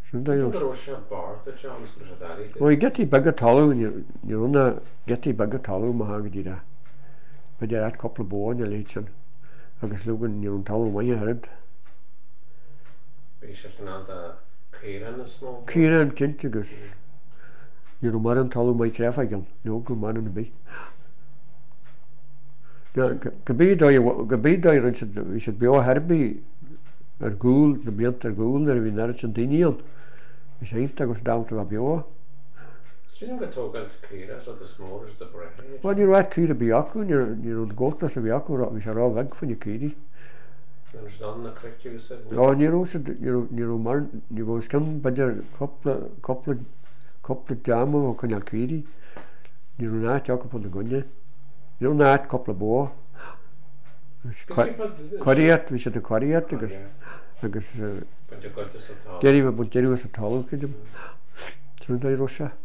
I getty bag talú níúna getty bag talú mahagdíra. Ba dé at couple bóin a léitsin agus lugan níún talú mai head. Círan cinnte agus níú mar an talú mai crefaigin nó go mar an bí. Gobédá rin sé be herbí ar gúil na bíant ar gúil ar bhí nar an daíon. Is éint agus dáta a beo. Well, you right cúra bíacu, níú an ggótas a bíacu a bhí sé rá bheith fan cúri. Níú mar ní bh cin beidir coppla deama ó chuneal cúri, níú náit teach pan na gunne. Níú náit coppla bó. Choíart bhí sé de choíart agus géirí bh buntéirú a talú chuidim. Trúnta Russia.